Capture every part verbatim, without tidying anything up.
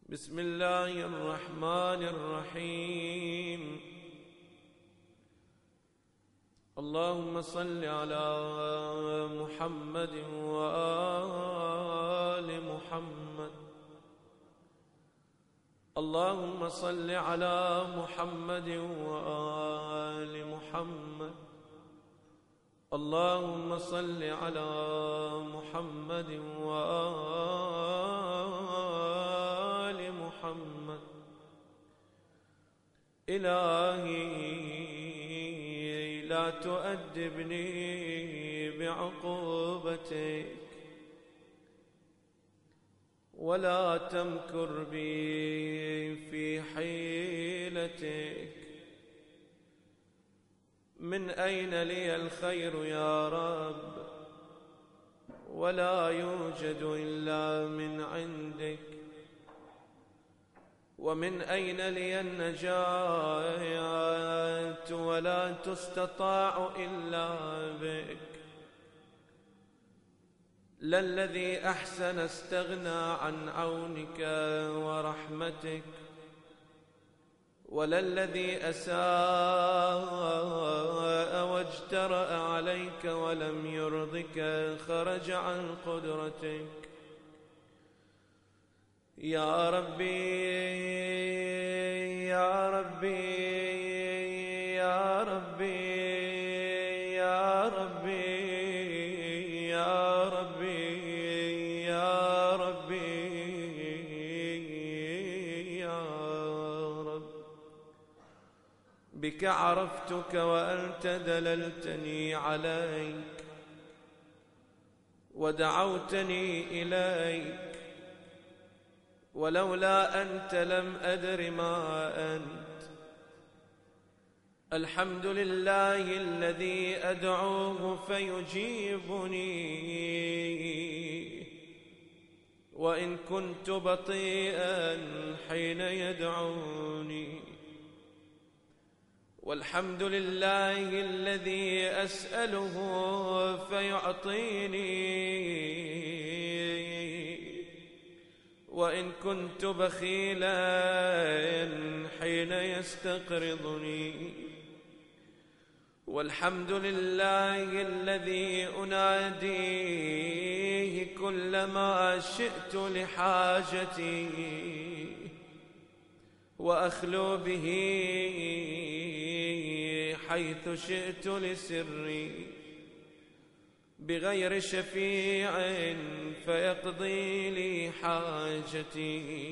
بسم الله الرحمن الرحيم. اللهم صل على محمد وآل محمد. اللهم صل على محمد وآل محمد. اللهم صل على محمد وآل محمد. إلهي لا تؤدبني بعقوبتك ولا تمكر بي في حيلتك. من أين لي الخير يا رب؟ ولا يوجد إلا من عندك. ومن أين لي النجاة؟ ولا تستطاع إلا بك. لا الذي أحسن استغنى عن عونك ورحمتك، ولا الذي أساء واجترأ عليك ولم يرضك خرج عن قدرتك. يا ربي يا ربي يا ربي يا ربي يا ربي يا ربي يا رب. بك عرفتك وأنت دللتني عليك ودعوتني إليك، ولولا أنت لم أدر ما أنت. الحمد لله الذي أدعوه فيجيبني وإن كنت بطيئا حين يدعوني. والحمد لله الذي أسأله فيعطيني وإن كنت بخيلا حين يستقرضني. والحمد لله الذي أناديه كلما شئت لحاجتي وأخلو به حيث شئت لسري، بغير شفيع فيقضي لي حاجتي.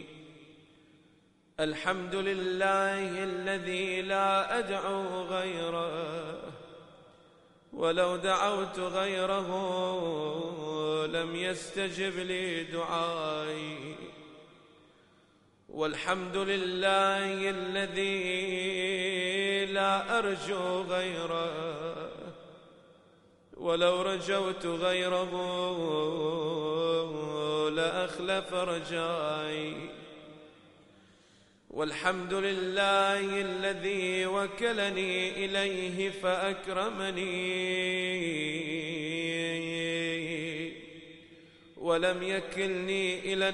الحمد لله الذي لا أدعو غيره، ولو دعوت غيره لم يستجب لي دعائي. والحمد لله الذي لا أرجو غيره، ولو رجوت غيره لأخلف رجائي. والحمد لله الذي وكلني إليه فأكرمني ولم يكلني إلى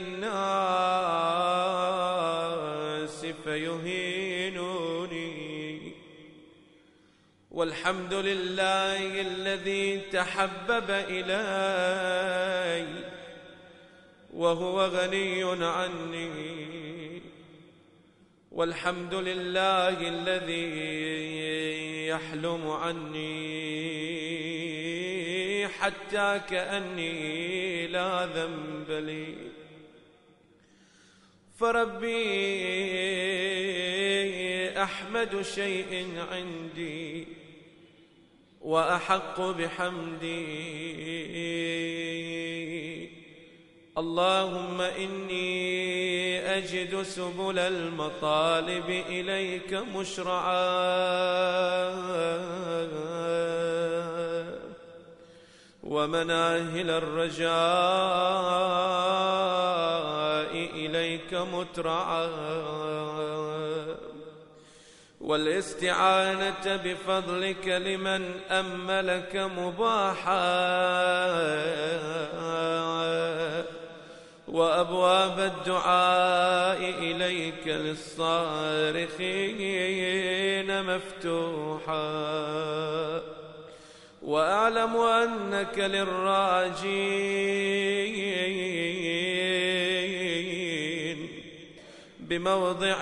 الناس فيهينوني. والحمد لله الذي تحبب إلي وهو غني عني. والحمد لله الذي يحلم عني حتى كأني لا ذنب لي. فربي أحمد شيء عندي وأحق بحمدي. اللهم إني أجد سبل المطالب إليك مشرعا، ومناهل الرجاء إليك مترعا، والاستعانة بفضلك لمن أملك مباحا وأبواب الدعاء إليك للصارخين مفتوحة، وأعلم أنك للراجين بموضع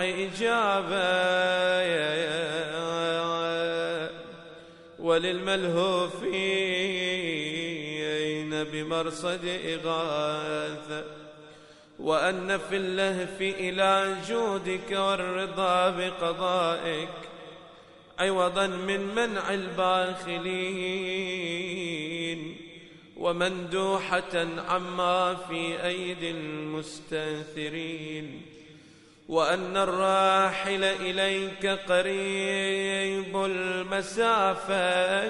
إجابة، وللملهوفين بمرصد إغاثة، وأن في اللهف إلى جودك والرضا بقضائك عوضا من منع الباخلين، ومندوحة عما في أيدي المستنثرين، وأن الراحل إليك قريب المسافة،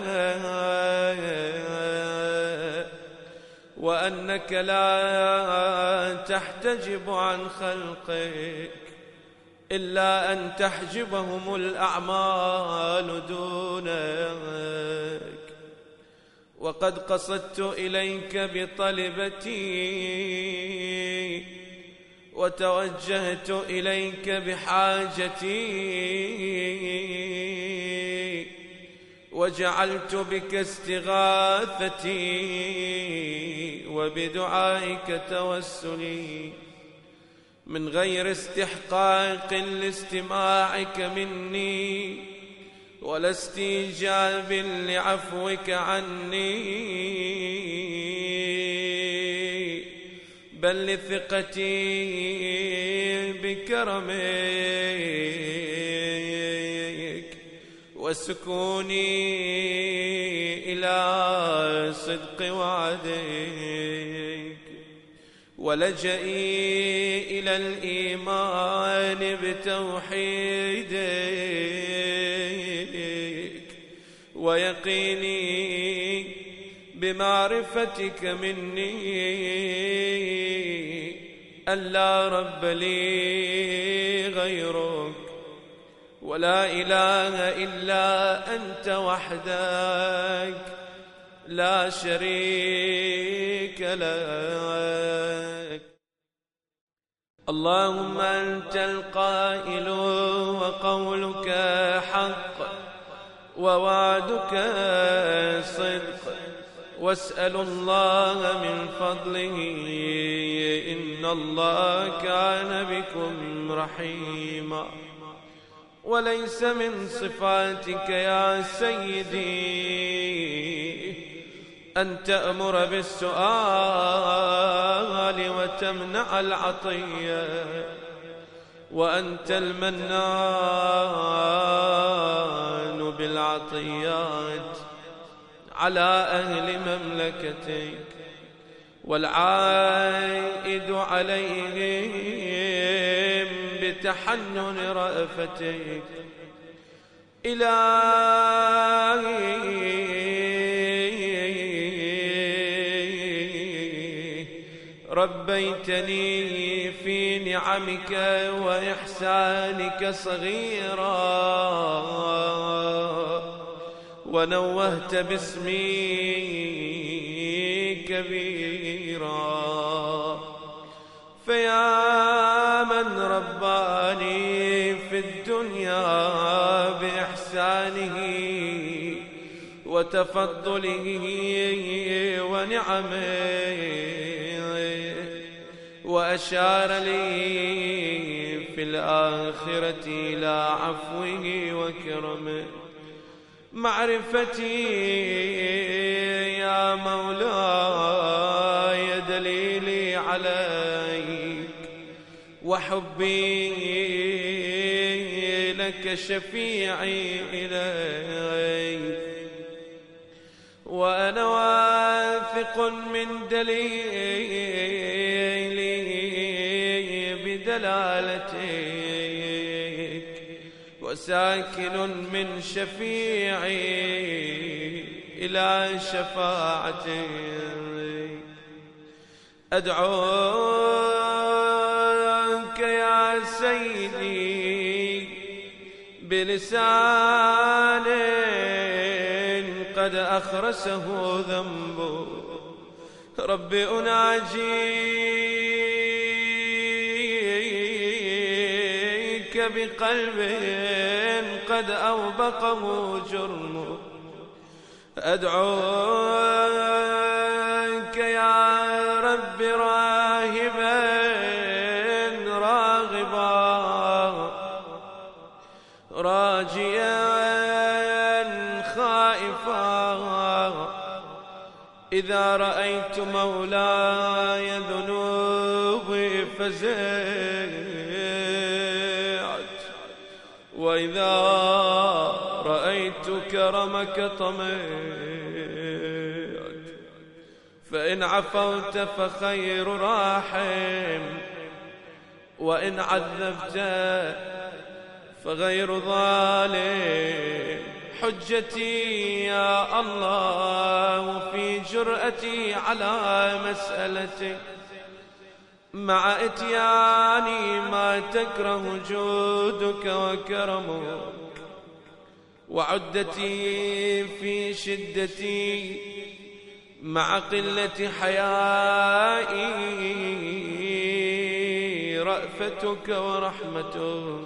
وأنك لا تحتجب عن خلقك إلا أن تحجبهم الأعمال دونك. وقد قصدت إليك بطلبتي، وتوجهت إليك بحاجتي، وجعلت بك استغاثتي، وبدعائك توسلي، من غير استحقاق لاستماعك مني ولا استيجاب لعفوك عني، بل لثقتي بكرمك وسكوني إلى صدق وعدك، ولجئي إلى الإيمان بتوحيدك، ويقيني بمعرفتك مني أن لا رب لي غيرك، ولا إله إلا أنت وحدك لا شريك لك. اللهم أنت القائل وقولك حق ووعدك صدق، واسأل الله من فضله إن الله كان بكم رحيما. وليس من صفاتك يا سيدي أن تأمر بالسؤال وتمنع العطية، وأنت المنان بالعطيات على أهل مملكتك، والعائد عليهم بتحنن رأفتك. إلهي ربيتني في نعمك وإحسانك صغيرا، ونوهت باسمي كبيرا، فيا من رباني في الدنيا بإحسانه وتفضله ونعمه، وأشار لي في الآخرة إلى عفوه وكرمه. معرفتي يا مولاي دليلي عليك، وحبي لك شفيعي إليك، وأنا واثق من دليلي بدلالتك، وساكن من شفيعي إلى شفاعتك. أدعوك يا سيدي بلسان قد أخرسه ذنبه، رب أناجيك إليك بقلب قد أوبقه جرمه، أدعوك يا رب راهبا راغبا راجيا خائفا، إذا رأيت مولاي ذنوبي فزعت، وإذا رأيت كرمك طمعت، فإن عفوت فخير راحم، وإن عذبت فغير ظالم. حجتي يا الله في جرأتي على مسألتك، مع إتياني ما تكره جودك وكرمك، وعدتي في شدتي مع قلة حيائي رأفتك ورحمتك.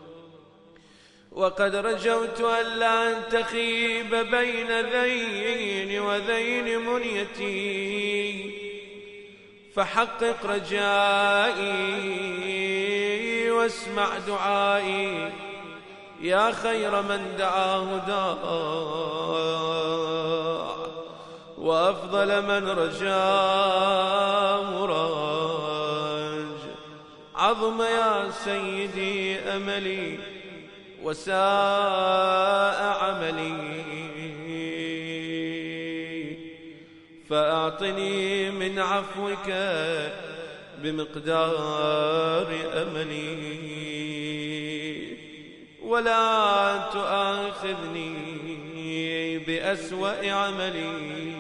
وقد رجوت ألا تخيب بين ذين وذين منيتي، فحقق رجائي واسمع دعائي يا خير من دعاه داع، وأفضل من رجاه راج. عظم يا سيدي أملي وساء عملي، فأعطني من عفوك بمقدار أملي، ولا تؤاخذني بأسوأ عملي،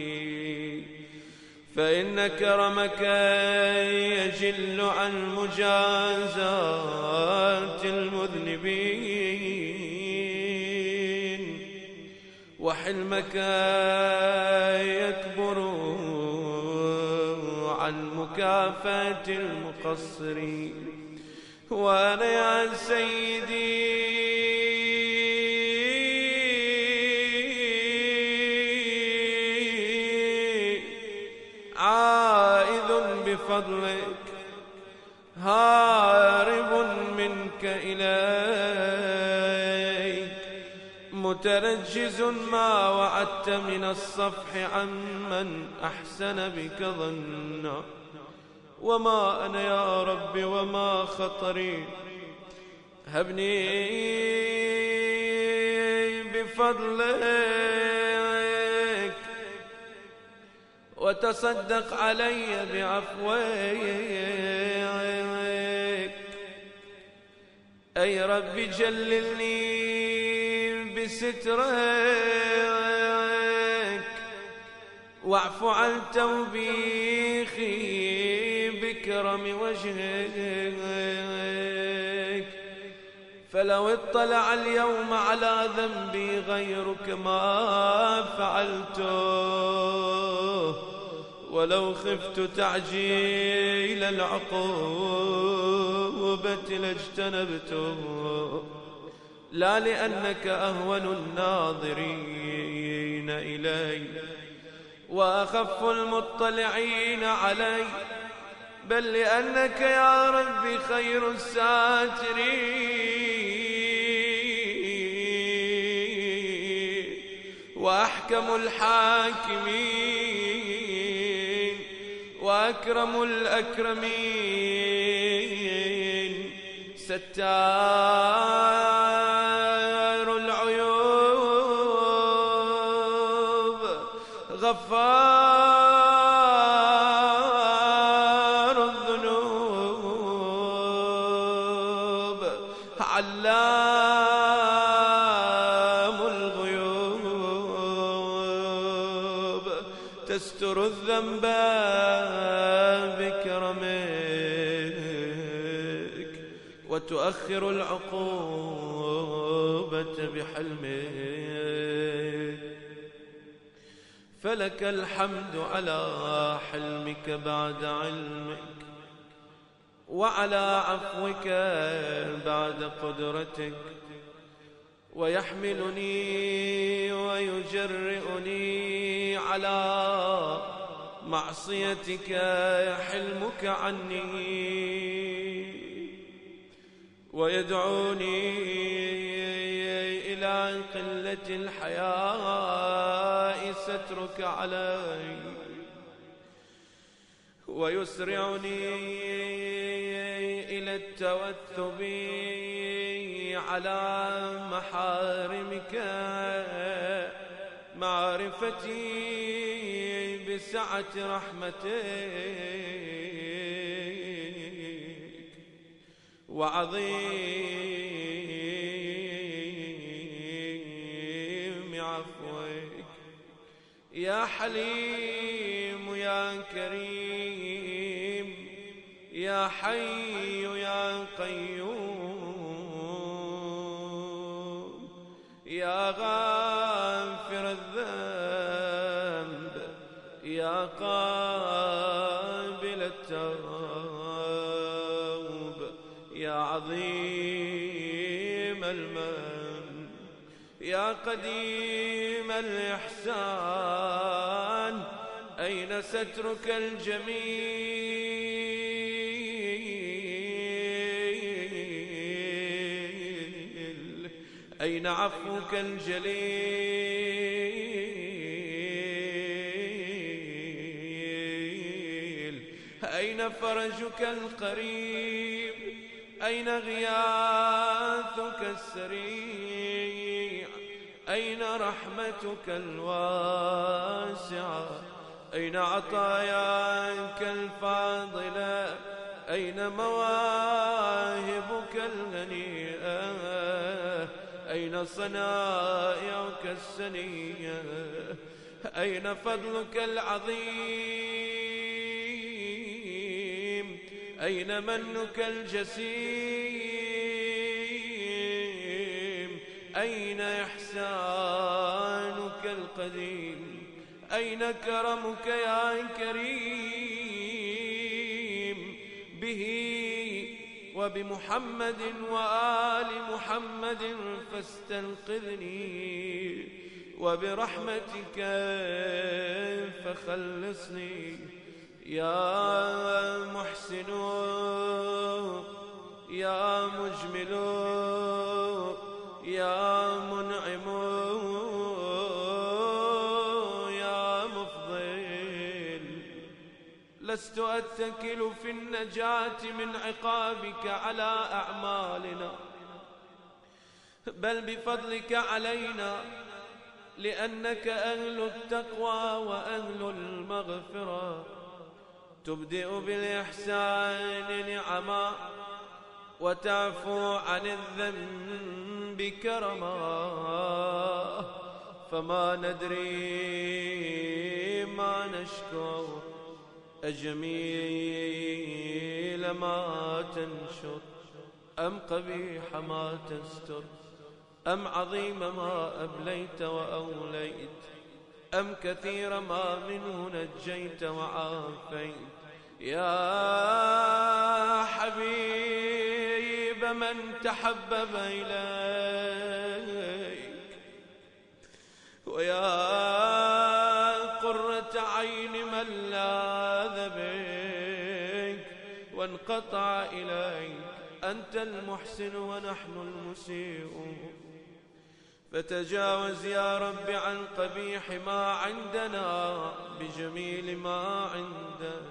فإن كرمك يجل عن مجازات المذنبين، وحلمك يكبر عن مكافأة المقصرين. وأنا يا سيدي عائذ بفضلك هارب منك إليك، مترجز ما وعدت من الصفح عمن أحسن بك ظنا. وما أنا يا رب وما خطري، هبني بفضلك وتصدق علي بعفوك. أي رب جللني بسترك، واعف عن توبيخي بكرم وجهك. فلو اطلع اليوم على ذنبي غيرك ما فعلته، ولو خفت تعجيل العقوبة لاجتنبته، لا لأنك أهون الناظرين إلي وأخف المطلعين علي، بل لأنك يا ربي خير الساترين وأحكم الحاكمين وأكرم الأكرمين، ستار العيوب غفار الذنوب علام الغيوب، تستر الذنب بكرمك وتؤخر العقوبة بحلمك. فلك الحمد على حلمك بعد علمك، وعلى عفوك بعد قدرتك، ويحملني ويجرئني على معصيتك حلمك عني، ويدعوني إلى قلة الحياء سترك علي، ويسرعني إلى التوثب على محارمك، معرفتي بسعة رحمتك وعظيم عفوك. يا حليم يا كريم يا حي يا قيوم، يا غافر الذنب يا قابل التوب، يا عظيم المن يا قديم الإحسان، أين سترك الجميل؟ أين عفوك الجليل؟ أين فرجك القريب؟ أين غياثك السريع؟ أين رحمتك الواسعة؟ أين عطاياك الفاضلة؟ أين مواهبك الغنيئة؟ أين صنائعك السنية؟ أين فضلك العظيم؟ أين منك الجسيم؟ أين إحسانك القديم؟ أين كرمك يا كريم؟ به وبمحمد وآل محمد فاستنقذني، وبرحمتك فخلصني. يا محسن يا مجمل يا منعم يا مفضل، لست أتكل في النجاة من عقابك على أعمالنا، بل بفضلك علينا، لأنك أهل التقوى وأهل المغفرة. تبدئ بالإحسان نعما، وتعفو عن الذنب كرما، فما ندري ما نشكر، أجميل ما تنشر أم قبيح ما تستر، أم عظيم ما أبليت وأوليت، أم كثير ما منه نجيت وعافيت. يا حبيب من تحبب إليك، ويا قرة عين من لاذ بك وانقطع إليك، أنت المحسن ونحن المسيء، فتجاوز يا رب عن قبيح ما عندنا بجميل ما عندك.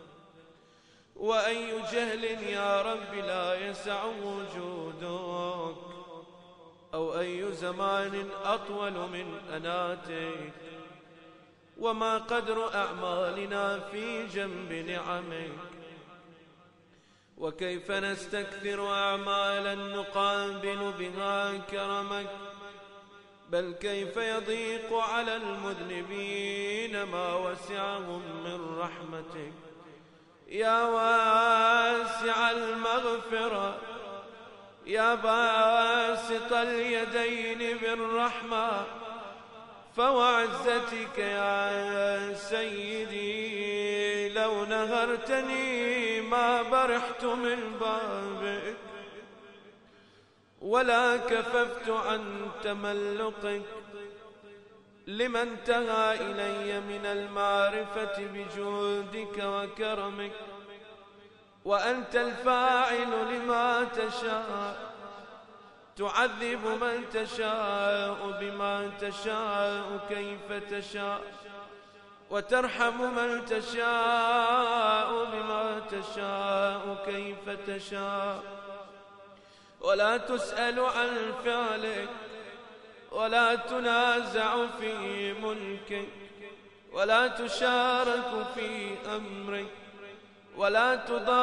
وأي جهل يا رب لا يسع وجودك، أو أي زمان أطول من أناتك، وما قدر أعمالنا في جنب نعمك، وكيف نستكثر أعمالا نقابل بها كرمك، بل كيف يضيق على المذنبين ما وسعهم من رحمتك. يا واسع المغفرة، يا باسط اليدين بالرحمة، فوعزتك يا سيدي لو نهرتني ما برحت من بابك ولا كففت عن تملقك لما انتهى إلي من المعرفة بجودك وكرمك، وأنت الفاعل لما تشاء، تعذب من تشاء بما تشاء كيف تشاء، وترحم من تشاء بما تشاء كيف تشاء، ولا تسأل عن فعلك ولا تنازع في ملكك ولا تشارك في أمرك ولا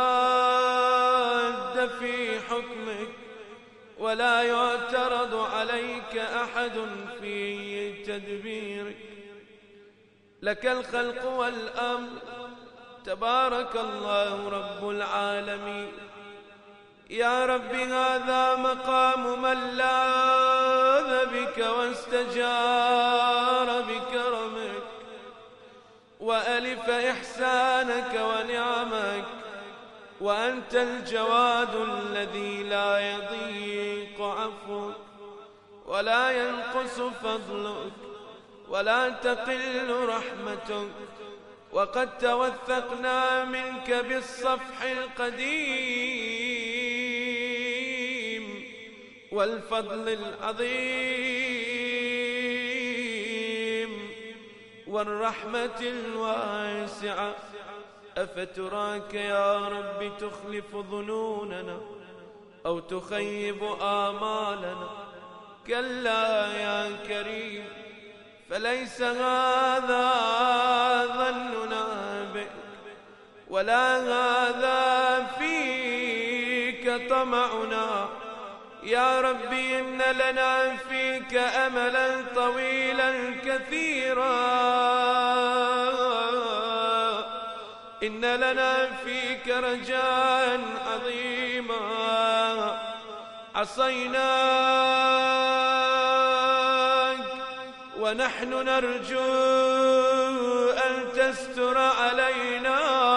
تضاد في حكمك ولا يعترض عليك أحد في تدبيرك. لك الخلق والأمر، تبارك الله رب العالمين. يا رب هذا مقام من لاذ بك واستجار بكرمك وألف إحسانك ونعمك، وأنت الجواد الذي لا يضيق عفوك ولا ينقص فضلك ولا تقل رحمتك، وقد توثقنا منك بالصفح القديم والفضل العظيم والرحمة الواسعة. أفتراك يا رب تخلف ظنوننا أو تخيب آمالنا؟ كلا يا كريم، فليس هذا ظننا بك ولا هذا فيك طمعنا. يا رب إن لنا فيك أملا طويلا كثيرا، إن لنا فيك رجاء عظيما. عصيناك ونحن نرجو أن تستر علينا،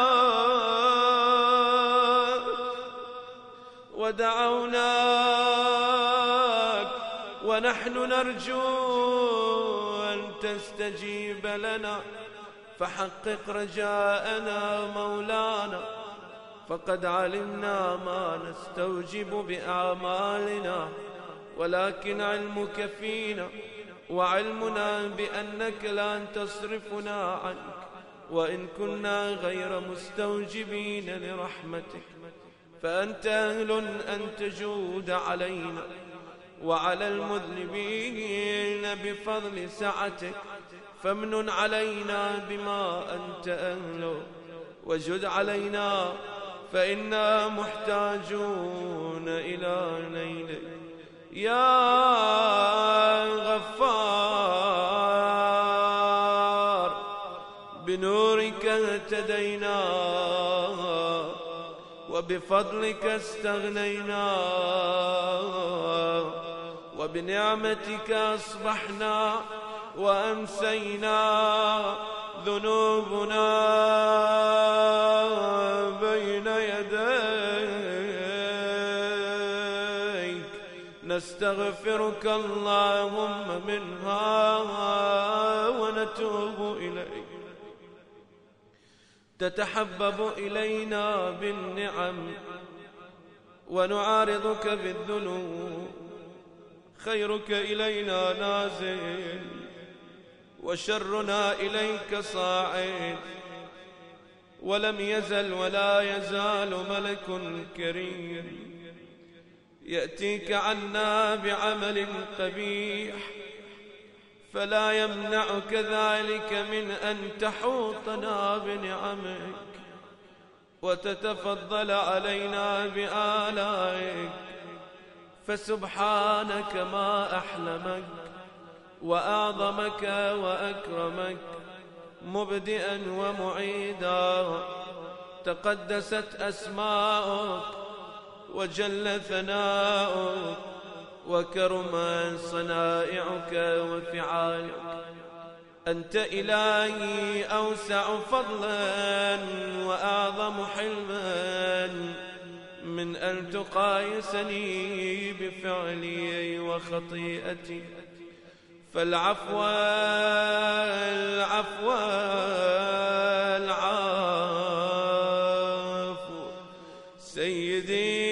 ودعوناك ونحن نرجو أن تستجيب لنا، فحقق رجاءنا مولانا. فقد علمنا ما نستوجب بأعمالنا، ولكن علمك فينا وعلمنا بأنك لا تصرفنا عنك، وإن كنا غير مستوجبين لرحمتك فأنت أهل أن تجود علينا وعلى المذنبين بفضل سعتك. فامنن علينا بما أنت أهله، وجد علينا فإنا محتاجون إلى نيلك. يا غفار، بنورك اهتدينا وبفضلك استغنينا وبنعمتك أصبحنا وأمسينا. ذنوبنا بين يديك نستغفرك اللهم منها ونتوب إليك. تتحبب إلينا بالنعم ونعارضك بالذنوب. خيرك إلينا نازل وشرنا إليك صاعد، ولم يزل ولا يزال ملك كريم يأتيك عنا بعمل قبيح، فلا يمنعك ذلك من أن تحوطنا بنعمك وتتفضل علينا بآلائك. فسبحانك ما أحلمك وأعظمك وأكرمك مبدئا ومعيدا. تقدست أسماؤك وجل ثناؤك وكرم صنائعك وفعالك. أنت إلهي أوسع فضلا وأعظم حلما من أن تقايسني بفعلي وخطيئتي، فالعفو العفو العفو سيدي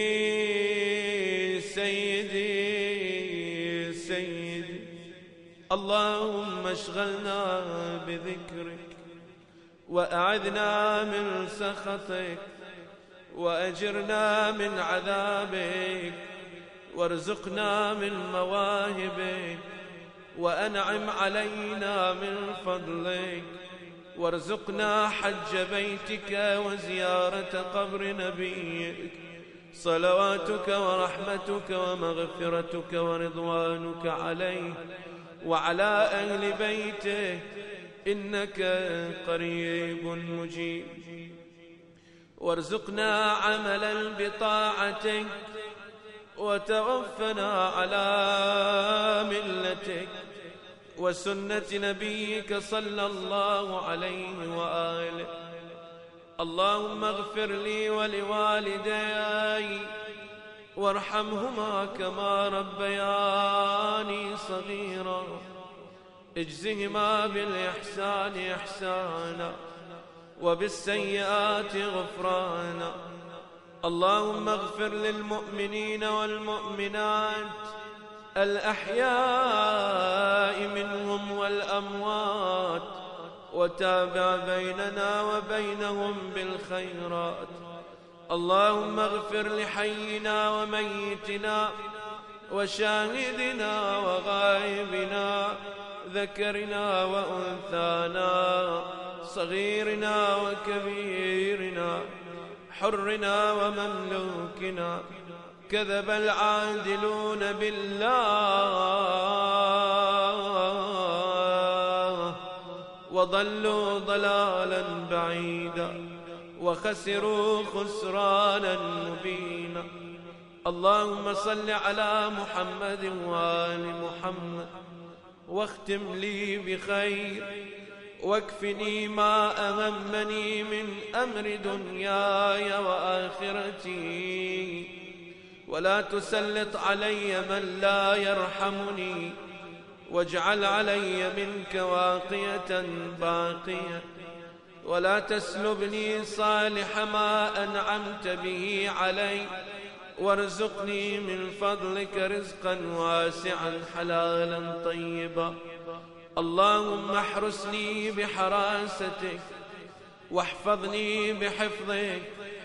سيدي سيدي. اللهم اشغلنا بذكرك وأعذنا من سخطك وأجرنا من عذابك وارزقنا من مواهبك وأنعم علينا من فضلك وارزقنا حج بيتك وزيارة قبر نبيك، صلواتك ورحمتك ومغفرتك ورضوانك عليه وعلى أهل بيته إنك قريب مجيب. وارزقنا عملا بطاعتك وتوفنا على ملتك وسنة نبيك صلى الله عليه وآله. اللهم اغفر لي ولوالدي وارحمهما كما ربياني صغيرا، اجزهما بالإحسان إحسانا وبالسيئات غفرانا. اللهم اغفر للمؤمنين والمؤمنات الأحياء منهم والأموات، وتابع بيننا وبينهم بالخيرات. اللهم اغفر لحينا وميتنا وشاهدنا وغائبنا، ذكرنا وأنثانا، صغيرنا وكبيرنا، حرنا ومملوكنا. كذب العادلون بالله وضلوا ضلالا بعيدا وخسروا خسرانا مبينا. اللهم صل على محمد وآل محمد واختم لي بخير واكفني ما أهمني من أمر دنياي وآخرتي، ولا تسلط علي من لا يرحمني، واجعل علي منك واقية باقية، ولا تسلبني صالح ما أنعمت به علي، وارزقني من فضلك رزقا واسعا حلالا طيبا. اللهم احرسني بحراستك واحفظني بحفظك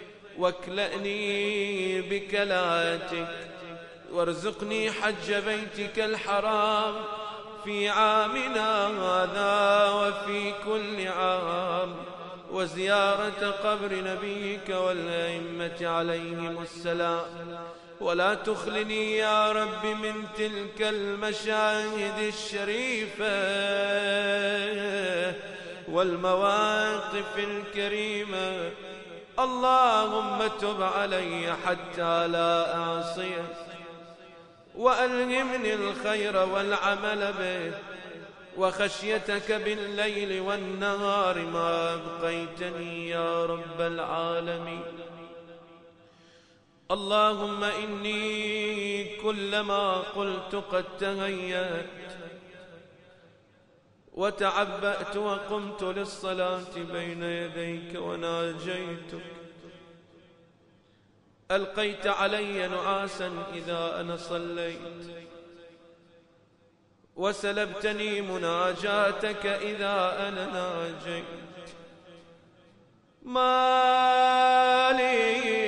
واكلأني بكلاتك، وارزقني حج بيتك الحرام في عامنا هذا وفي كل عام، وزيارة قبر نبيك والأئمة عليهم السلام. ولا تخلني يا رب من تلك المشاهد الشريفة والمواقف الكريمة. اللهم تب علي حتى لا أعصيك، وألهمني الخير والعمل به وخشيتك بالليل والنهار ما أبقيتني يا رب العالمين. اللهم إني كلما قلت قد تهيأت وتعبأت وقمت للصلاة بين يديك وناجيتك، ألقيت علي نعاسا إذا أنا صليت، وسلبتني مناجاتك إذا أنا ناجيت. ما لي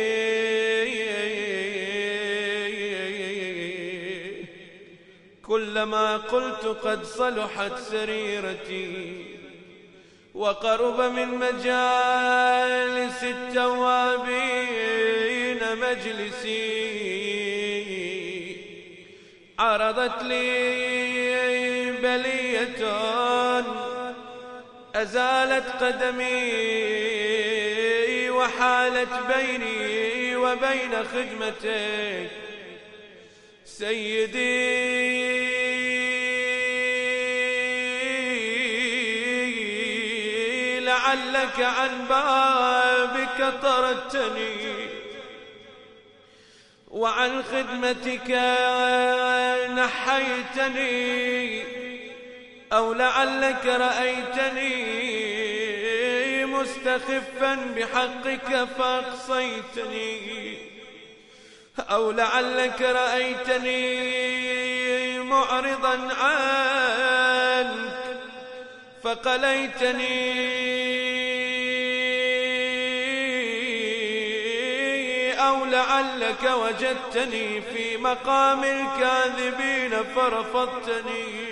كلما قلت قد صلحت سريرتي وقرب من مجالس التوابين مجلسي، عرضت لي بلية أزالت قدمي وحالت بيني وبين خدمتك سيدي لعلك عن بابك طردتني، وعن خدمتك نحيتني، أو لعلك رأيتني مستخفا بحقك فأقصيتني، أو لعلك رأيتني معرضا عنك فقليتني، أو لعلك وجدتني في مقام الكاذبين فرفضتني،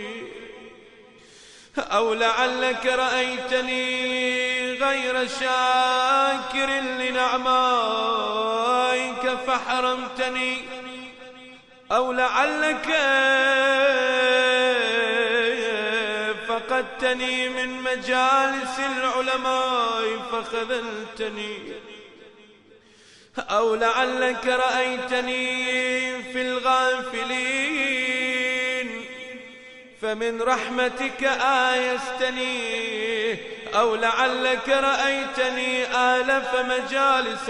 أو لعلك رأيتني غير شاكر لنعمائك فحرمتني، أو لعلك فقدتني من مجالس العلماء فخذلتني، أو لعلك رأيتني في الغافلين فمن رحمتك آيستني، أو لعلك رأيتني آلف مجالس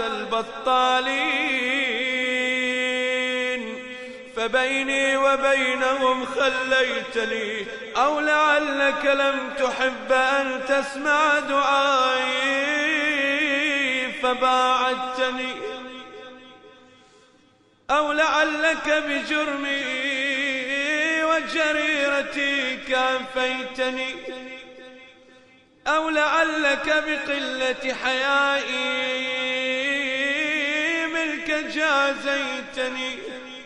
البطالين فبيني وبينهم خليتني، أو لعلك لم تحب أن تسمع دعائي فباعدتني، أو لعلك بجرمي وجريرتي كافيتني، أو لعلك بقلة حيائي منك جازيتني.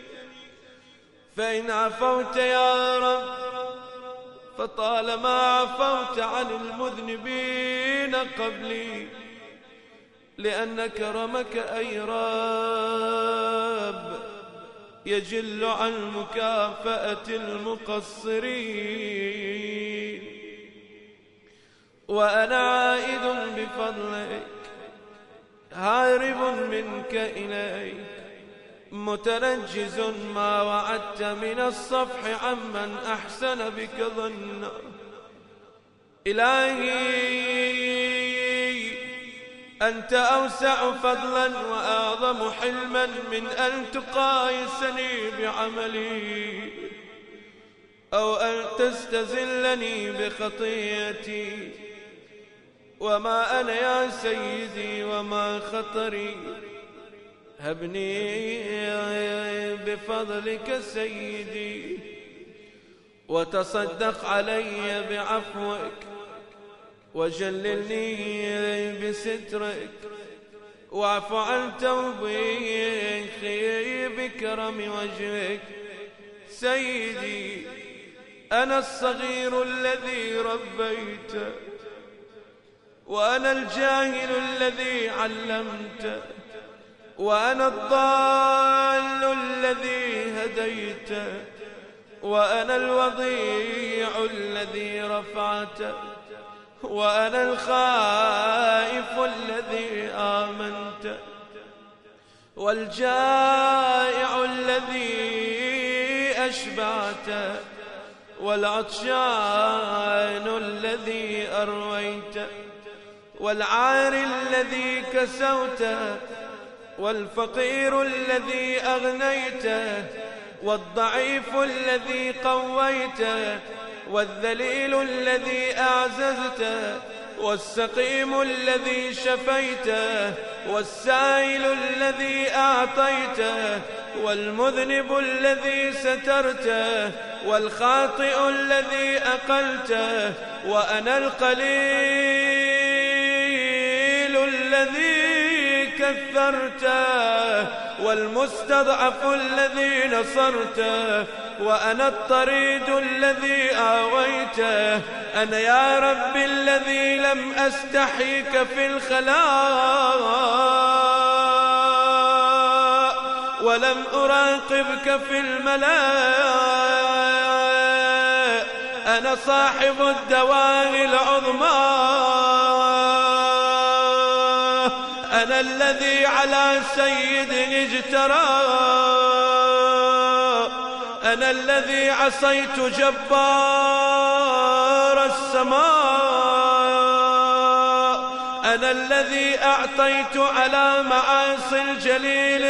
فإن عفوت يا رب فطالما عفوت عن المذنبين قبلي، لأن كرمك أي رب يجل عن مكافأة المقصرين، وأنا عائد بفضلك هارب منك إليك متنجز ما وعدت من الصفح عمن أحسن بك ظنا. إلهي أنت أوسع فضلا وأعظم حلما من أن تقايسني بعملي أو أن تستزلني بخطيئتي. وما أنا يا سيدي وما خطري، هبني بفضلك سيدي وتصدق علي بعفوك، وجللني بسترك، واعف عن توبيخي بكرم وجهك. سيدي أنا الصغير الذي ربيت، وأنا الجاهل الذي علمت، وأنا الضال الذي هديت، وأنا الوضيع الذي رفعت، وأنا الخائف الذي آمنت، والجائع الذي أشبعت، والعطشان الذي أرويت، والعار الذي كسوت، والفقير الذي أغنيت، والضعيف الذي قويت، والذليل الذي أعززت، والسقيم الذي شفيت، والسائل الذي أعطيت، والمذنب الذي سترت، والخاطئ الذي أقلت، وأنا القليل الذي كثرت، والمستضعف الذي نصرت، وأنا الطريد الذي آويت. أنا يا رب الذي لم أستحيك في الخلاء ولم أراقبك في الملاء. أنا صاحب الدواعي العظمى، أنا الذي على سيد اجترى، أنا الذي عصيت جبار السماء، أنا أنا الذي أعطيت على معاصي الجليل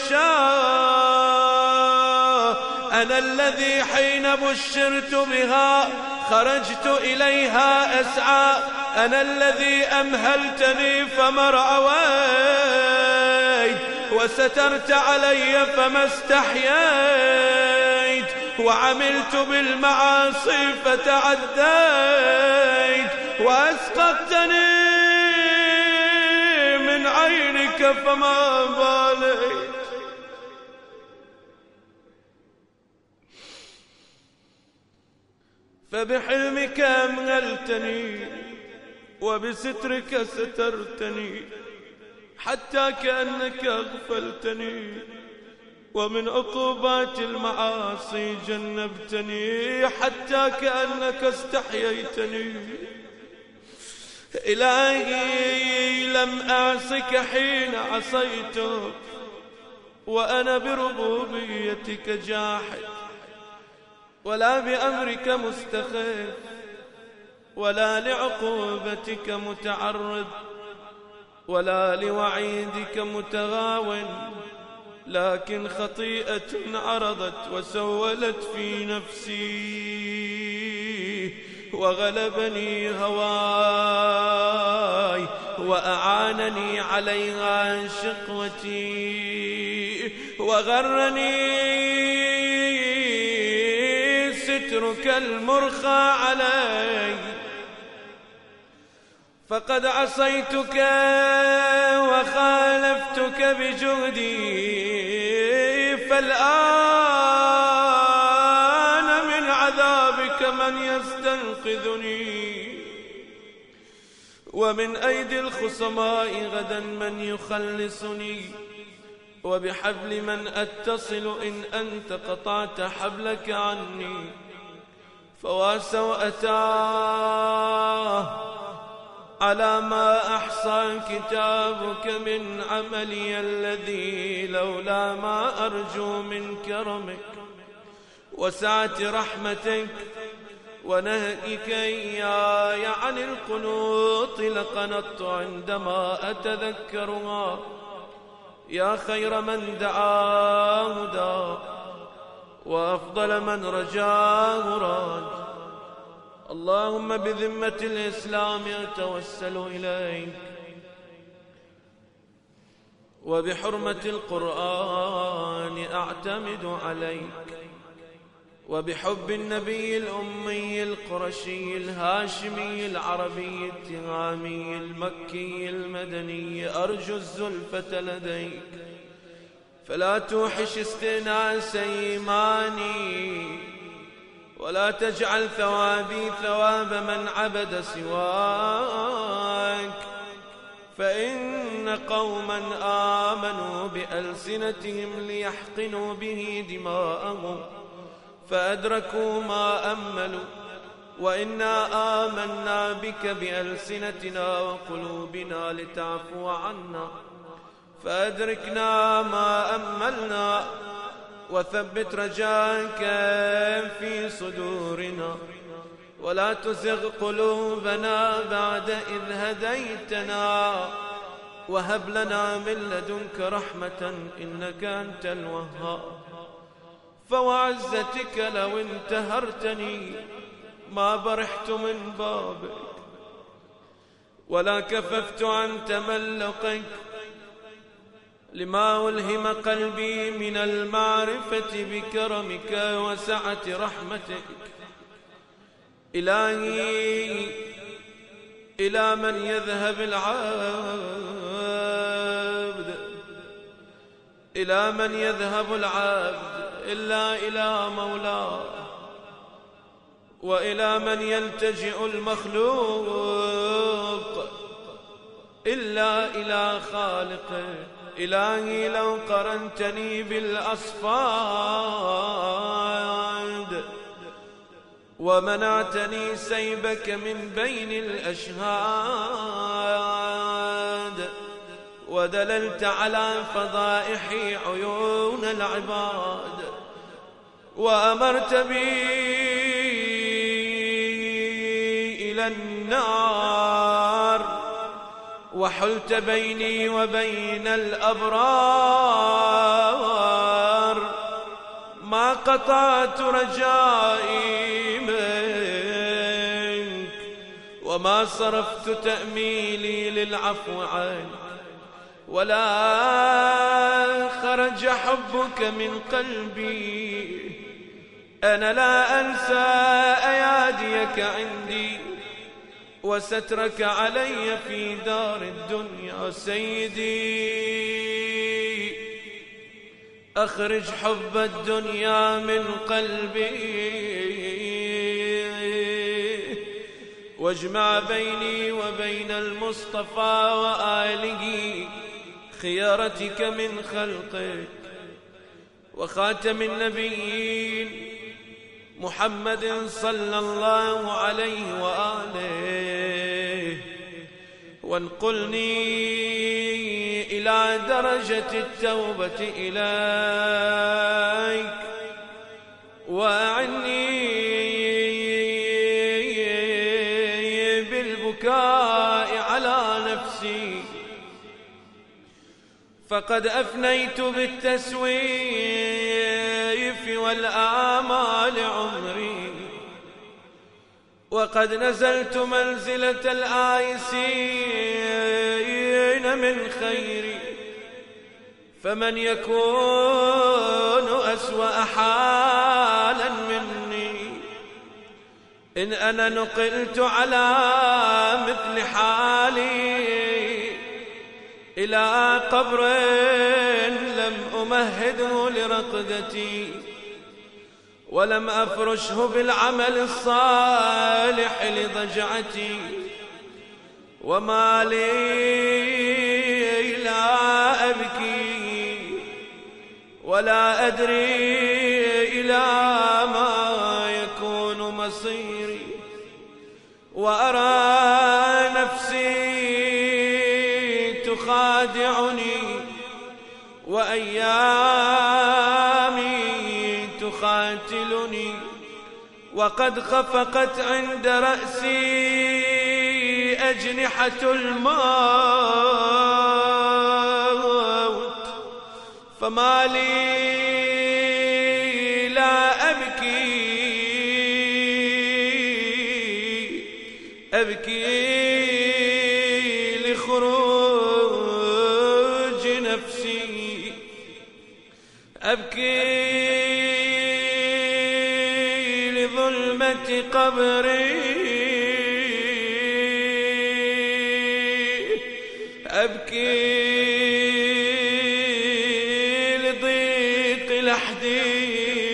الرشا، أنا الذي حين بشرت بها خرجت إليها أسعى، أنا الذي أمهلتني فما رأويت وسترت علي فما استحييت، وعملت بالمعاصي فتعديت، وأسقطتني من عينك فما باليت. فبحلمك أمهلتني وبسترك سترتني، حتى كأنك أغفلتني، ومن عقوبات المعاصي جنبتني، حتى كأنك استحييتني. إلهي لم أعصك حين عصيتك، وأنا بربوبيتك جاحد، ولا بأمرك مستخف، ولا لعقوبتك متعرض، ولا لوعيدك متغاون، لكن خطيئة عرضت وسولت في نفسي، وغلبني هواي، وأعانني عليها شقوتي، وغرني سترك المرخى علي. فقد عصيتك وخالفتك بجهدي، فالآن من عذابك من يستنقذني، ومن أيدي الخصماء غدا من يخلصني، وبحبل من أتصل إن أنت قطعت حبلك عني. فواسوأتاه على ما أحصى كتابك من عملي الذي لولا ما أرجو من كرمك وسعة رحمتك ونهئك إياي عن القنوط لقنطت عندما أتذكرها. يا خير من دعاه داء، وأفضل من رجاه راد. اللهم بذمة الإسلام أتوسل إليك، وبحرمة القرآن أعتمد عليك، وبحب النبي الأمي القرشي الهاشمي العربي التهامي المكي المدني أرجو الزلفة لديك، فلا توحش استئناس إيماني، ولا تجعل ثوابي ثواب من عبد سواك. فإن قوما آمنوا بألسنتهم ليحقنوا به دماءهم فأدركوا ما أملوا، وإنا آمنا بك بألسنتنا وقلوبنا لتعفو عنا، فأدركنا ما أملنا، وثبت رجاك في صدورنا، ولا تزغ قلوبنا بعد إذ هديتنا، وهب لنا من لدنك رحمة إنك أنت الوهاب. فوعزتك لو انتهرتني ما برحت من بابك، ولا كففت عن تملقك، لما ألهم قلبي من المعرفة بكرمك وسعة رحمتك. إلهي إلى من يذهب العبد، إلى من يذهب العبد إلا إلى مولاه، وإلى من يلتجئ المخلوق إلا إلى خالقه. إلهي لو قرنتني بالأصفاد ومنعتني سيبك من بين الأشهاد، ودللت على فضائح عيون العباد، وأمرت بي إلى النار، وحلت بيني وبين الأبرار، ما قطعت رجائي منك، وما صرفت تأميلي للعفو عنك، ولا خرج حبك من قلبي. أنا لا أنسى أياديك عندي وسترك علي في دار الدنيا. سيدي أخرج حب الدنيا من قلبي، واجمع بيني وبين المصطفى وآله خيارتك من خلقك وخاتم النبيين محمد صلى الله عليه وآله، وانقلني إلى درجة التوبة إليك، وأعني بالبكاء على نفسي، فقد أفنيت بالتسويف والآمال عمري، وقد نزلت منزلة الآيسين من خيري. فمن يكون أسوأ حالا مني إن أنا نقلت على مثل حالي إلى قبر لم أمهده لرقدتي، ولم أفرشه بالعمل الصالح لضجعتي، وما لي لا أبكي ولا أدري إلى ما يكون مصيري، وأرى نفسي تخادعني وأيامي تخاتلني، وقد خفقت عند رأسي أجنحة الموت، فما لي لا أبكي أبكي لخروج نفسي، أبكي لظلمة قبري، أبكي لضيق لحدي،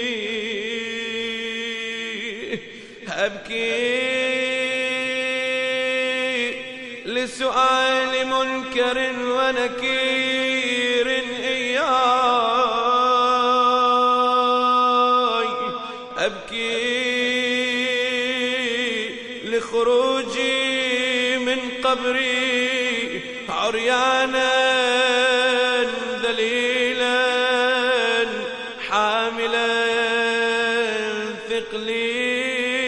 أبكي لسؤال منكر ونكير إياي، أبكي لخروجي من قبري عريانا ذليلا حاملا ثقلي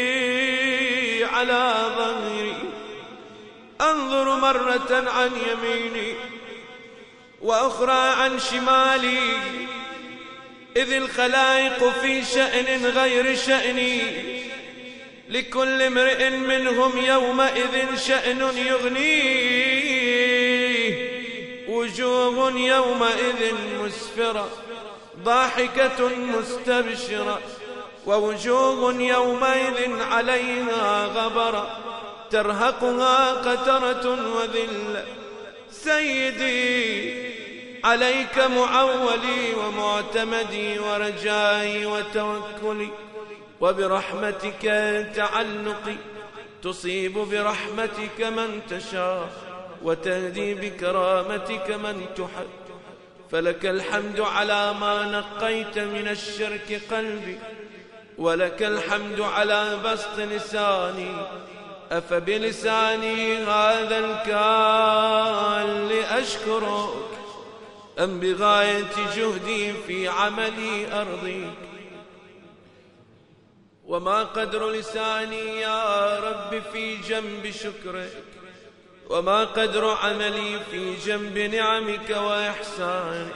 على ظهري، أنظر مرة عن يميني وأخرى عن شمالي، إذ الخلائق في شأن غير شأني، لكل امرئ منهم يومئذ شأن يغنيه، وجوه يومئذ مسفرة ضاحكة مستبشرة، ووجوه يومئذ عليها غبرة ترهقها قترة وذلة. سيدي عليك معولي ومعتمدي ورجائي وتوكلي، وبرحمتك تعلقي، تصيب برحمتك من تشاء وتهدي بكرامتك من تحب، فلك الحمد على ما نقيت من الشرك قلبي، ولك الحمد على بسط لساني، أفبلساني هذا الكال لأشكرك أم بغاية جهدي في عملي أرضيك؟ وما قدر لساني يا رب في جنب شكرك، وما قدر عملي في جنب نعمك وإحسانك.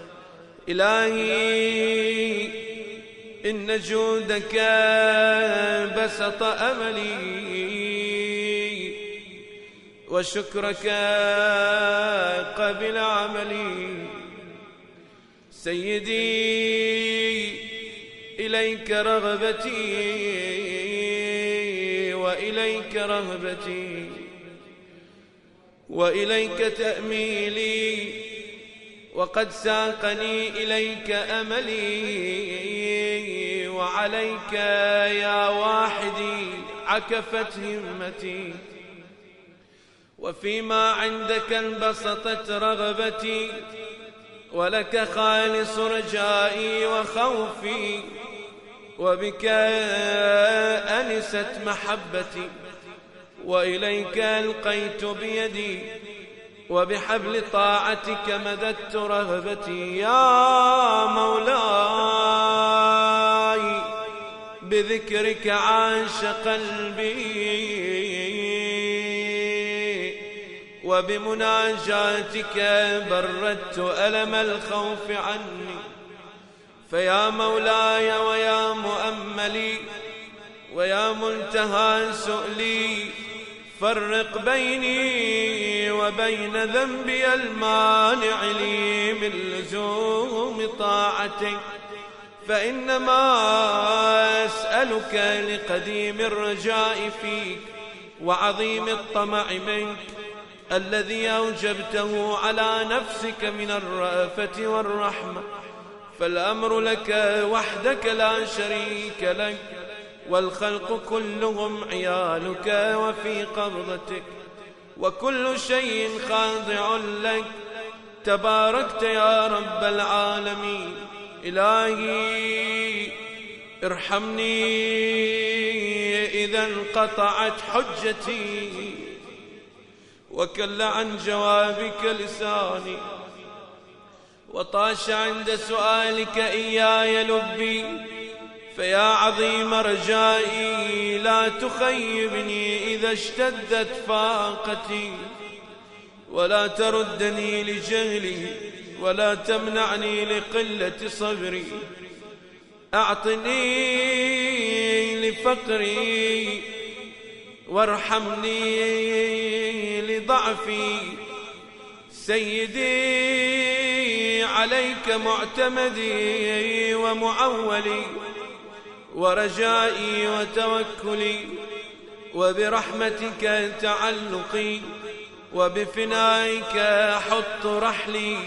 إلهي إن جودك بسط أملي وشكرك قبل عملي. سيدي إليك رغبتي وإليك رهبتي وإليك تأميلي، وقد ساقني إليك أملي، وعليك يا واحدي عكفت همتي، وفيما عندك انبسطت رغبتي، ولك خالص رجائي وخوفي، وبك أنست محبتي، وإليك ألقيت بيدي، وبحبل طاعتك مددت رغبتي. يا مولاي بذكرك عاش قلبي، وبمناجاتك بردت ألم الخوف عني. فيا مولاي ويا مؤملي ويا منتهى سؤلي، فرق بيني وبين ذنبي المانع لي من لزوم طاعتك، فإنما أسألك لقديم الرجاء فيك وعظيم الطمع منك، الذي أوجبته على نفسك من الرأفة والرحمة. فالأمر لك وحدك لا شريك لك، والخلق كلهم عيالك وفي قبضتك، وكل شيء خاضع لك. تباركت يا رب العالمين. إلهي ارحمني إذا انقطعت حجتي وكل عن جوابك لساني، وطاش عند سؤالك إياي لبي. فيا عظيم رجائي لا تخيبني إذا اشتدت فاقتي، ولا تردني لجهلي ولا تمنعني لقلة صبري. أعطني لفقري وارحمني لضعفي. سيدي عليك معتمدي ومعولي ورجائي وتوكلي، وبرحمتك تعلقي، وبفنائك أحط رحلي،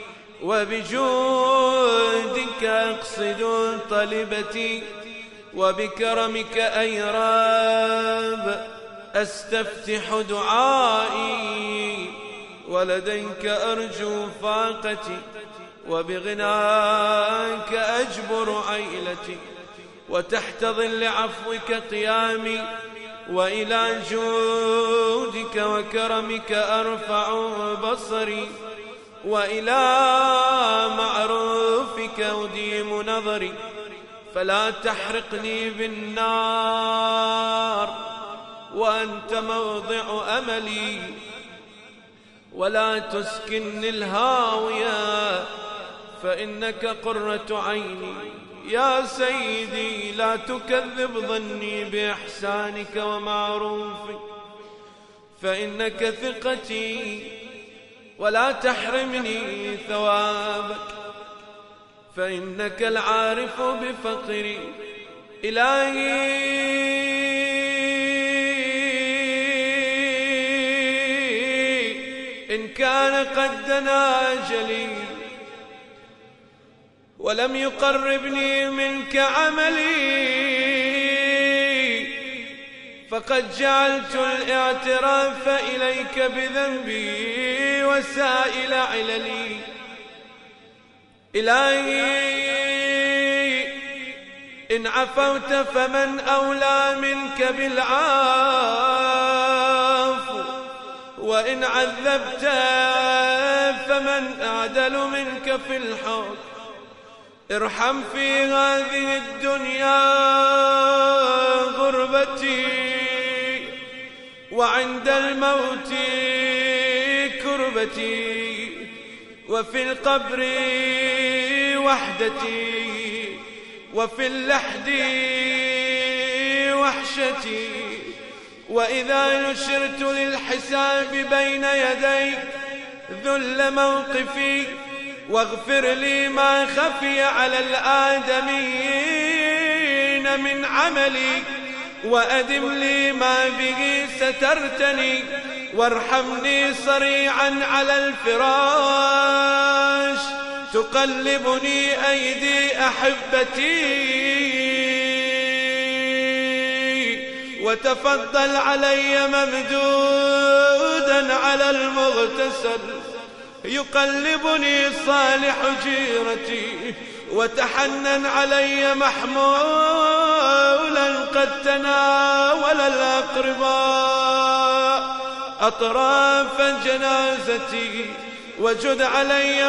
وبجودك أقصد طلبتي، وبكرمك أي رب أستفتح دعائي، ولديك أرجو فاقتي، وبغناك أجبر عيلتي، وتحت ظل عفوك قيامي، وإلى جودك وكرمك أرفع بصري، وإلى معروفك أديم نظري. فلا تحرقني بالنار وأنت موضع أملي، ولا تسكنني الهاوية فإنك قرة عيني. يا سيدي لا تكذب ظني بإحسانك ومعروفك، فإنك ثقتي، ولا تحرمني ثوابك، فإنك العارف بفقري. إلهي إن كان قد دنا أجلي ولم يقربني منك عملي، فقد جعلت الاعتراف إليك بذنبي وسائل عللي. إلهي إن عفوت فمن أولى منك بالعفو، وإن عذبت فمن أعدل منك في الحكم. ارحم في هذه الدنيا غربتي، وعند الموت غربتي، وفي القبر وحدتي، وفي اللحد وحشتي. وإذا نشرت للحساب بين يديك ذل موقفي، واغفر لي ما خفي على الآدميين من عملي، وأدم لي ما به سترتني، وارحمني صريعا على الفراش تقلبني أيدي أحبتي، وتفضل علي ممدودا على المغتسل يقلبني صالح جيرتي، وتحنن علي محمولا قد تناول الأقرباء أطراف جنازتي، وجد علي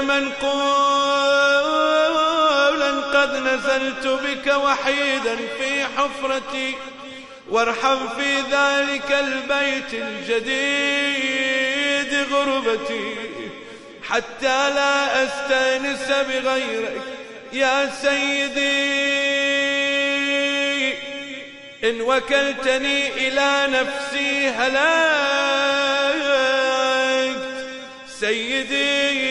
منقولا قد نزلت بك وحيدا في حفرتي، وارحم في ذلك البيت الجديد غربتي، حتى لا أستأنس بغيرك يا سيدي. إن وكلتني إلى نفسي هلكت سيدي،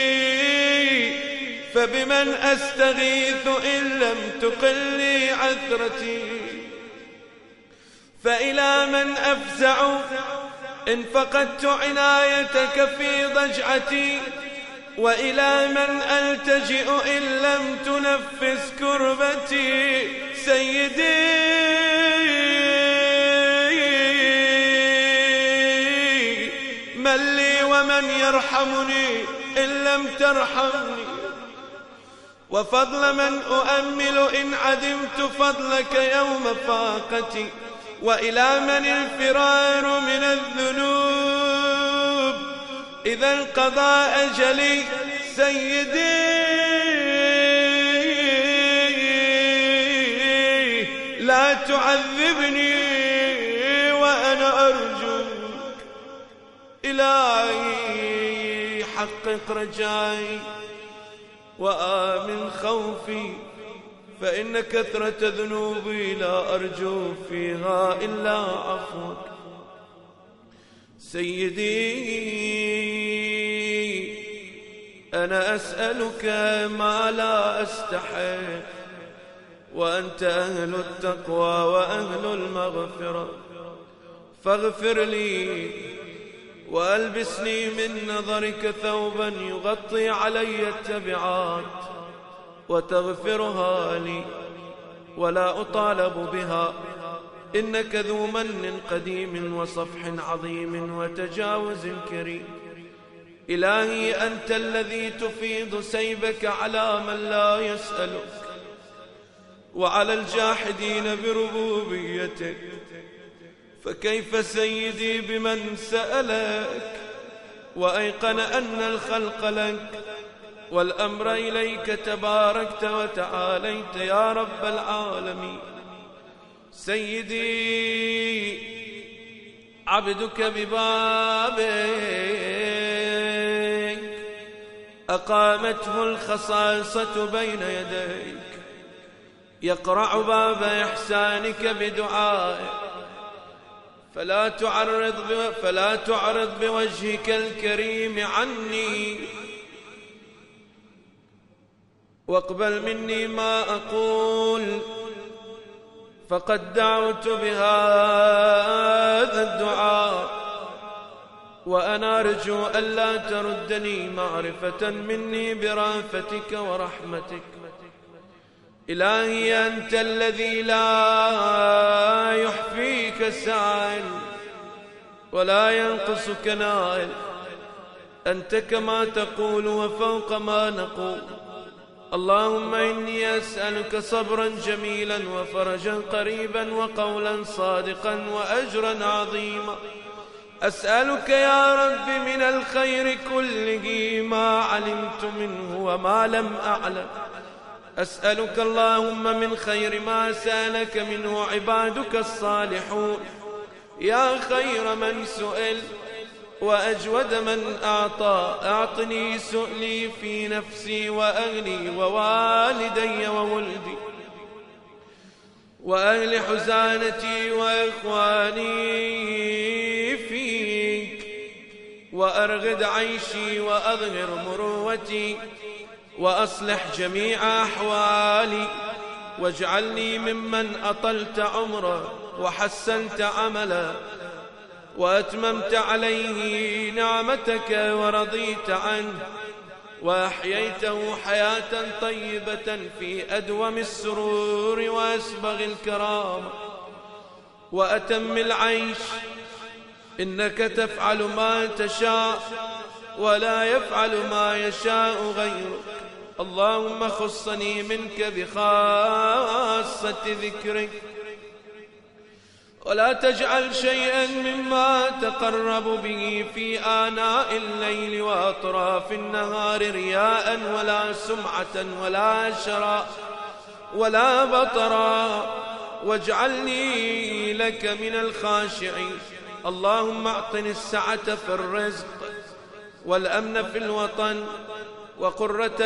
فبمن أستغيث إن لم تقلي عثرتي؟ فإلى من أفزع إن فقدت عنايتك في ضجعتي؟ وإلى من ألتجئ إن لم تنفس كربتي؟ سيدي من لي ومن يرحمني إن لم ترحمني؟ وفضل من أؤمل إن عدمت فضلك يوم فاقتي؟ وإلى من الفرار من الذنوب إذا انقضى أجلي؟ سيدي لا تعذبني وأنا أرجوك، إلهي حقق رجائي وآمن خوفي، فإن كثرة ذنوبي لا أرجو فيها إلا عفوك. سيدي أنا أسألك ما لا أستحق، وأنت أهل التقوى وأهل المغفرة، فاغفر لي وألبسني من نظرك ثوبا يغطي علي التبعات، وتغفرها لي ولا أطالب بها، إنك ذو من قديم وصفح عظيم وتجاوز كريم. إلهي أنت الذي تفيض سيبك على من لا يسألك، وعلى الجاحدين بربوبيتك، فكيف سيدي بمن سألك وأيقن أن الخلق لك والأمر إليك تباركت وتعاليت يا رب العالمين؟ سيدي عبدك ببابك أقامته الخصاصة بين يديك، يقرع باب إحسانك بدعائك، فلا تعرض فلا تعرض بوجهك الكريم عني، واقبل مني ما أقول، فقد دعوت بهذا الدعاء وأنا أرجو ألا تردني معرفة مني برافتك ورحمتك. إلهي أنت الذي لا يحفيك سائل ولا ينقصك نائل، أنت كما تقول وفوق ما نقول. اللهم إني أسألك صبرا جميلا وفرجا قريبا وقولا صادقا وأجرا عظيما. أسألك يا رب من الخير كله ما علمت منه وما لم أعلم. أسألك اللهم من خير ما سألك منه عبادك الصالحون، يا خير من سئل وأجود من أعطى. أعطني سؤلي في نفسي وأهلي ووالدي وولدي وأهل حزانتي وإخواني فيك، وأرغد عيشي وأظهر مروتي، وأصلح جميع أحوالي، واجعلني ممن أطلت عمره وحسنت عمله وأتممت عليه نعمتك ورضيت عنه، وأحييته حياة طيبة في أدوم السرور وأسبغ الكرامة وأتم العيش. إنك تفعل ما تشاء ولا يفعل ما يشاء غيرك. اللهم خصني منك بخاصة ذكرك، ولا تجعل شيئا مما تقرب به في آناء الليل وأطراف النهار رياء ولا سمعة ولا شراء ولا بطرا، واجعلني لك من الخاشعين. اللهم اعطني السعة في الرزق والأمن في الوطن وقرة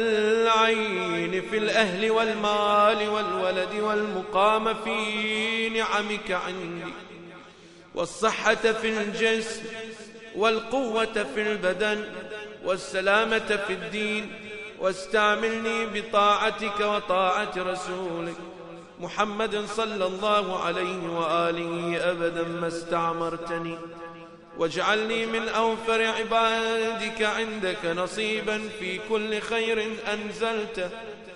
العين في الأهل والمال والولد والمقام في نعمك عندي، والصحة في الجسم والقوة في البدن والسلامة في الدين، واستعملني بطاعتك وطاعة رسولك محمد صلى الله عليه وآله أبدا ما استعمرتني، واجعلني من أوفر عبادك عندك نصيبا في كل خير أنزلته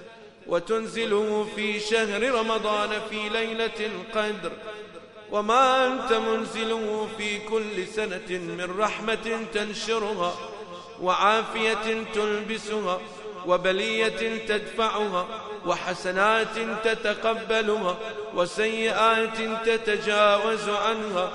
وتنزله في شهر رمضان في ليلة القدر، وما أنت منزله في كل سنة من رحمة تنشرها وعافية تلبسها وبلية تدفعها وحسنات تتقبلها وسيئات تتجاوز عنها.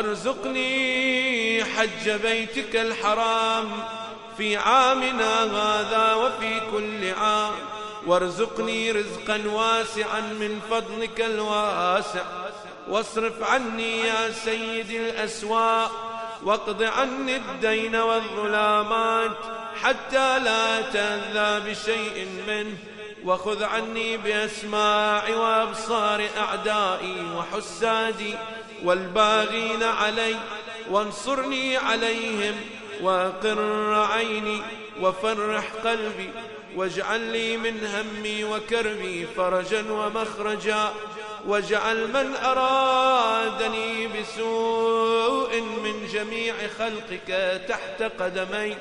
وارزقني حج بيتك الحرام في عامنا هذا وفي كل عام، وارزقني رزقا واسعا من فضلك الواسع، واصرف عني يا سيدي الأسواء، واقض عني الدين والظلامات حتى لا تأذى بشيء منه، وخذ عني بأسماع وأبصار أعدائي وحسادي والباغين علي، وانصرني عليهم وأقر عيني وفرح قلبي، واجعل لي من همي وكربي فرجا ومخرجا، واجعل من أرادني بسوء من جميع خلقك تحت قدمي،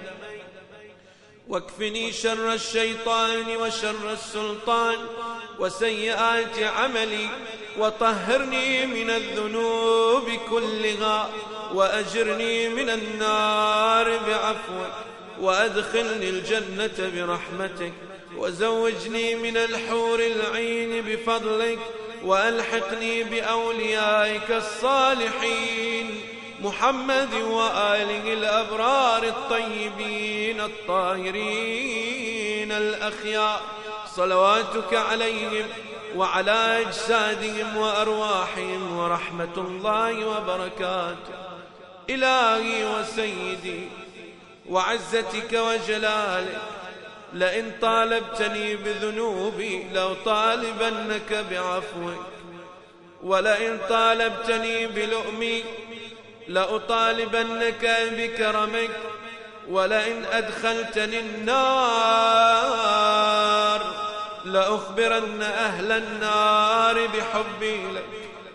واكفني شر الشيطان وشر السلطان وسيئات عملي، وطهرني من الذنوب كلها، وأجرني من النار بعفوك، وأدخلني الجنة برحمتك، وزوجني من الحور العين بفضلك، وألحقني بأوليائك الصالحين محمد وآله الأبرار الطيبين الطاهرين الأخيار، صلواتك عليهم وعلى أجسادهم وأرواحهم ورحمة الله وبركاته. إلهي وسيدي وعزتك وجلالك، لئن طالبتني بذنوبي لأطالبنك بعفوك، ولئن طالبتني بلؤمي لأطالبنك بكرمك، ولئن أدخلتني النار لأخبرن أهل النار بحبي لك.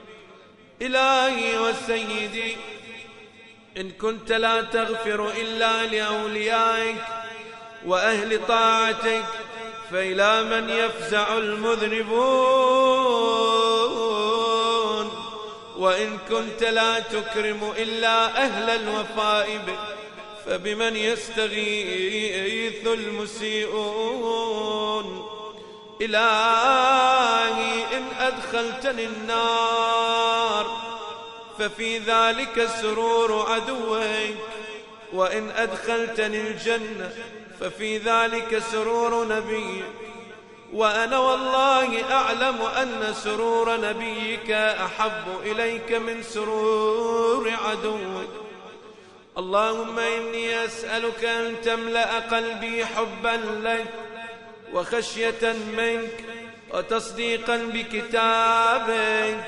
إلهي وسيدي، إن كنت لا تغفر إلا لأوليائك وأهل طاعتك، فإلى من يفزع المذنبون؟ وإن كنت لا تكرم إلا أهل الوفاء بك، فبمن يستغيث المسيئون؟ إلهي، إن أدخلتني النار ففي ذلك سرور عدوك، وإن أدخلتني الجنة ففي ذلك سرور نبيك، وأنا والله أعلم أن سرور نبيك أحب إليك من سرور عدوك. اللهم إني أسألك أن تملأ قلبي حبا لك وخشية منك وتصديقا بكتابك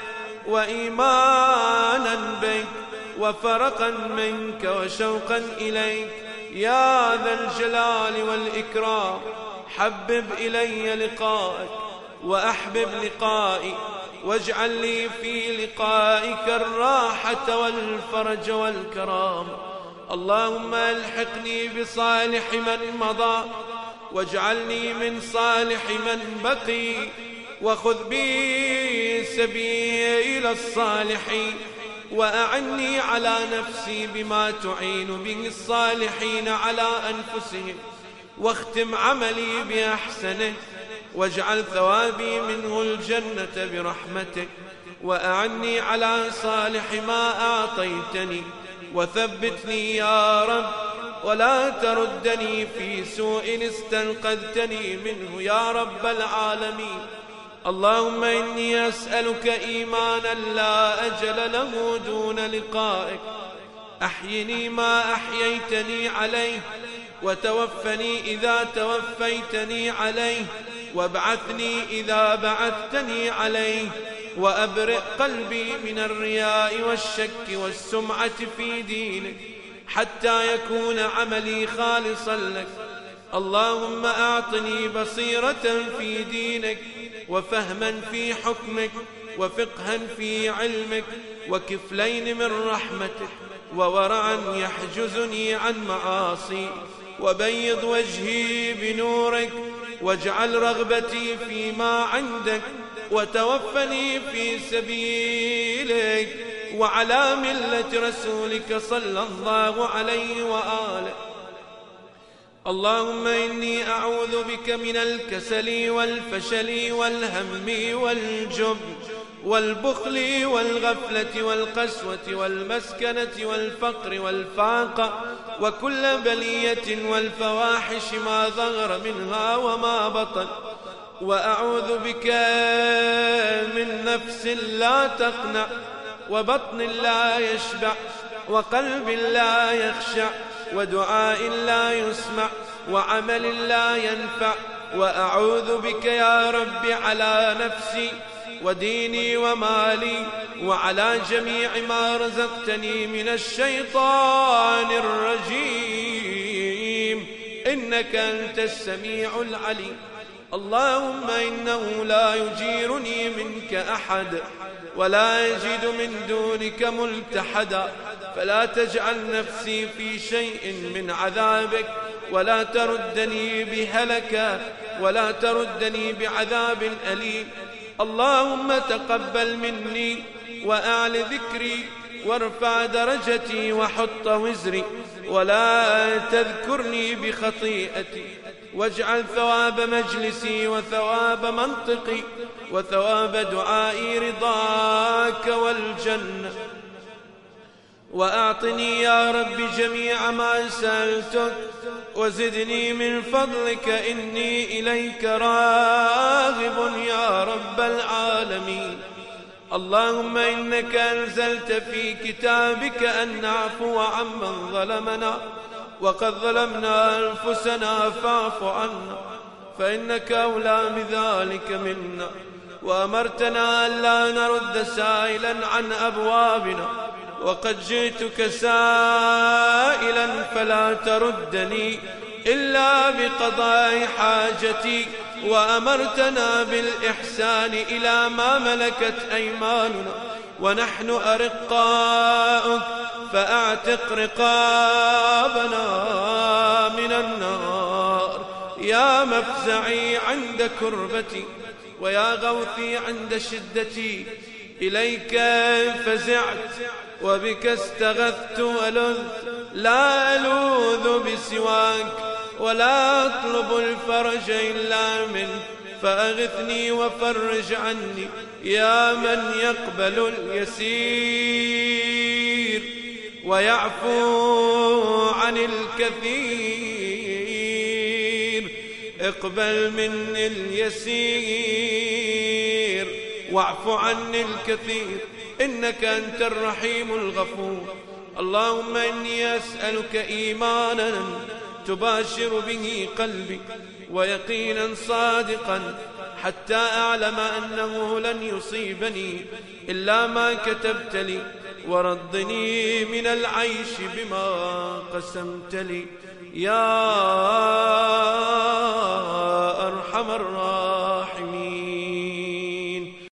وإيمانا بك وفرقا منك وشوقا إليك يا ذا الجلال والإكرام. حبب إلي لقائك وأحبب لقائي، واجعل لي في لقائك الراحة والفرج والكرام. اللهم الحقني بصالح من مضى واجعلني من صالح من بقي، وخذ بي سبيل الصالحين، وأعني على نفسي بما تعين به الصالحين على أنفسهم، واختم عملي بأحسنه، واجعل ثوابي منه الجنة برحمتك، وأعني على صالح ما أعطيتني، وثبتني يا رب ولا تردني في سوء استنقذتني منه يا رب العالمين. اللهم إني أسألك إيمانا لا أجل له دون لقائك، أحيني ما أحييتني عليه، وتوفني إذا توفيتني عليه، وابعثني إذا بعثتني عليه، وأبرئ قلبي من الرياء والشك والسمعة في دينك حتى يكون عملي خالصا لك. اللهم أعطني بصيرة في دينك، وفهما في حكمك، وفقها في علمك، وكفلين من رحمتك، وورعا يحجزني عن معاصي، وبيض وجهي بنورك، واجعل رغبتي فيما عندك، وتوفني في سبيلك وعلى ملة رسولك صلى الله عليه وآله. اللهم إني أعوذ بك من الكسل والفشل والهم والجبن والبخل والغفلة والقسوة والمسكنة والفقر والفاقة وكل بلية والفواحش ما ظهر منها وما بطن. وأعوذ بك من نفس لا تقنع، وبطن لا يشبع، وقلب لا يخشع، ودعاء لا يسمع، وعمل لا ينفع. وأعوذ بك يا رب على نفسي وديني ومالي وعلى جميع ما رزقتني من الشيطان الرجيم، إنك أنت السميع العليم. اللهم إنه لا يجيرني منك أحد، ولا يجد من دونك ملتحدا، فلا تجعل نفسي في شيء من عذابك، ولا تردني بهلكة، ولا تردني بعذاب أليم. اللهم تقبل مني وأعل ذكري، وارفع درجتي وحط وزري، ولا تذكرني بخطيئتي، واجعل ثواب مجلسي وثواب منطقي وثواب دعائي رضاك والجنة. وأعطني يا رب جميع ما سألتك، وزدني من فضلك إني إليك راغب يا رب العالمين. اللهم إنك أنزلت في كتابك أن نعفو عمن ظلمنا، وقد ظلمنا أنفسنا فاعف عنا، فإنك أولى بذلك منا. وأمرتنا أن لا نرد سائلا عن أبوابنا، وقد جئتك سائلا فلا تردني إلا بقضاء حاجتي. وأمرتنا بالإحسان إلى ما ملكت أيماننا، ونحن أرقاؤك فأعتق رقابنا من النار. يا مفزعي عند كربتي، ويا غوثي عند شدتي، إليك فزعت وبك استغثت ولذت، لا ألوذ بسواك ولا أطلب الفرج إلا منك، فأغثني وفرج عني يا من يقبل اليسير ويعفو عن الكثير. اقبل مني اليسير واعف عني الكثير، إنك أنت الرحيم الغفور. اللهم إني أسألك إيمانا تباشر به قلبي ويقينا صادقا حتى أعلم أنه لن يصيبني إلا ما كتبت لي، ورضني من العيش بما قسمت لي يا أرحم الراحمين.